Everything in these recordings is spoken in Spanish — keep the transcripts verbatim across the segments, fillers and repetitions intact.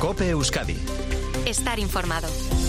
COPE Euskadi. Estar informado.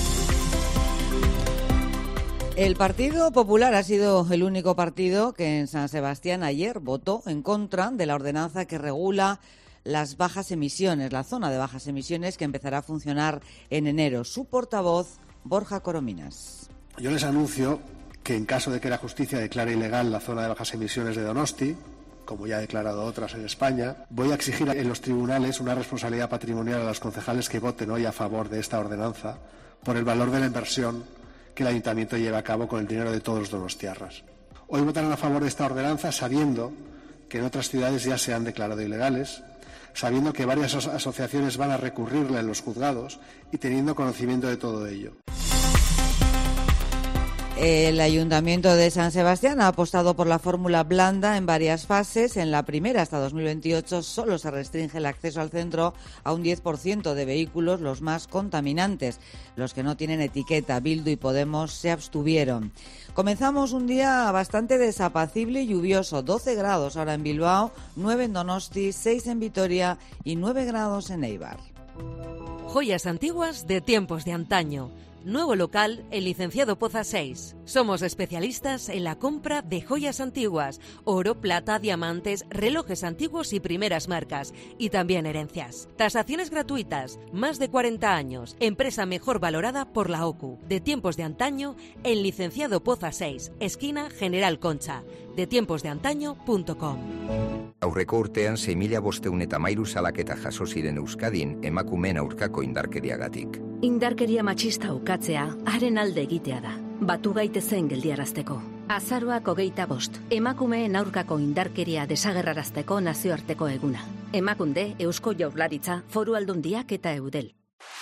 El Partido Popular ha sido el único partido que en San Sebastián ayer votó en contra de la ordenanza que regula las bajas emisiones, la zona de bajas emisiones que empezará a funcionar en enero. Su portavoz, Borja Corominas. Yo les anuncio que en caso de que la justicia declare ilegal la zona de bajas emisiones de Donosti, como ya ha declarado otras en España, voy a exigir en los tribunales una responsabilidad patrimonial a los concejales que voten hoy a favor de esta ordenanza por el valor de la inversión que el Ayuntamiento lleva a cabo con el dinero de todos los donostiarras. Hoy votarán a favor de esta ordenanza sabiendo que en otras ciudades ya se han declarado ilegales, sabiendo que varias asociaciones van a recurrirla en los juzgados y teniendo conocimiento de todo ello. El Ayuntamiento de San Sebastián ha apostado por la fórmula blanda en varias fases. En la primera, hasta dos mil veintiocho, solo se restringe el acceso al centro a un diez por ciento de vehículos, los más contaminantes, los que no tienen etiqueta. Bildu y Podemos se abstuvieron. Comenzamos un día bastante desapacible y lluvioso. doce grados ahora en Bilbao, nueve en Donosti, seis en Vitoria y nueve grados en Eibar. Joyas antiguas de tiempos de antaño. Nuevo local, el Licenciado Poza seis. Somos especialistas en la compra de joyas antiguas, oro, plata, diamantes, relojes antiguos y primeras marcas, y también herencias. Tasaciones gratuitas, más de cuarenta años, empresa mejor valorada por la O C U. De tiempos de antaño, el Licenciado Poza seis, esquina General Concha. de tiempos de antaño punto com. Aurreko urtean sei mila bostehun eta hamairu salaketa jaso ziren Euskadin emakumeen aurkako indarkeriagatik. Indarkeria matxista ukatzea, haren alde egitea da. Batu gaitezen geldiarazteko. Azaroak hogeita bost, emakumeen aurkako indarkeria desagerrarazteko nazioarteko eguna. Emakunde, Eusko Jaurlaritza, Foru Aldundiak eta Eudel.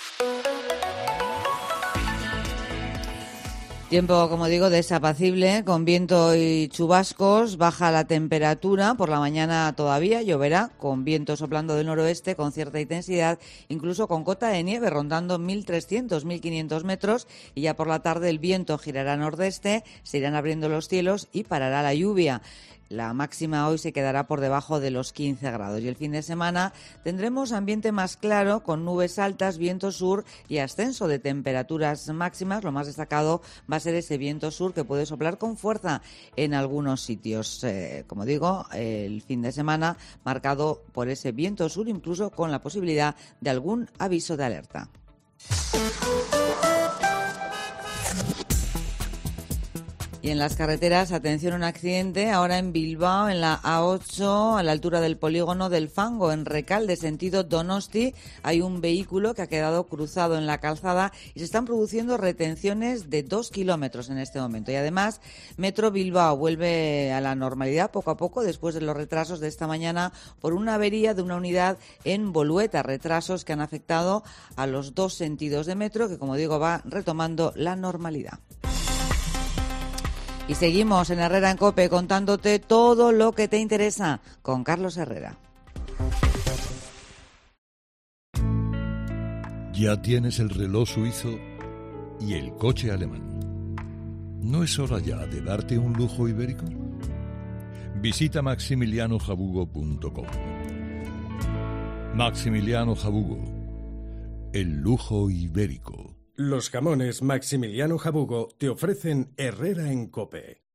Tiempo, como digo, desapacible, con viento y chubascos, baja la temperatura, por la mañana todavía lloverá, con viento soplando del noroeste con cierta intensidad, incluso con cota de nieve rondando mil trescientos, mil quinientos metros, y ya por la tarde el viento girará nordeste, se irán abriendo los cielos y parará la lluvia. La máxima hoy se quedará por debajo de los quince grados y el fin de semana tendremos ambiente más claro con nubes altas, viento sur y ascenso de temperaturas máximas. Lo más destacado va a ser ese viento sur que puede soplar con fuerza en algunos sitios. Eh, como digo, el fin de semana marcado por ese viento sur, incluso con la posibilidad de algún aviso de alerta. Y en las carreteras, atención, un accidente ahora en Bilbao, en la A ocho, a la altura del polígono del Fango, en Recalde, sentido Donosti. Hay un vehículo que ha quedado cruzado en la calzada y se están produciendo retenciones de dos kilómetros en este momento. Y además, Metro Bilbao vuelve a la normalidad poco a poco después de los retrasos de esta mañana por una avería de una unidad en Bolueta. Retrasos que han afectado a los dos sentidos de metro, que como digo va retomando la normalidad. Y seguimos en Herrera en COPE contándote todo lo que te interesa con Carlos Herrera. Ya tienes el reloj suizo y el coche alemán. ¿No es hora ya de darte un lujo ibérico? Visita maximiliano jabugo punto com. Maximiliano Jabugo, el lujo ibérico. Los jamones Maximiliano Jabugo te ofrecen Herrera en COPE.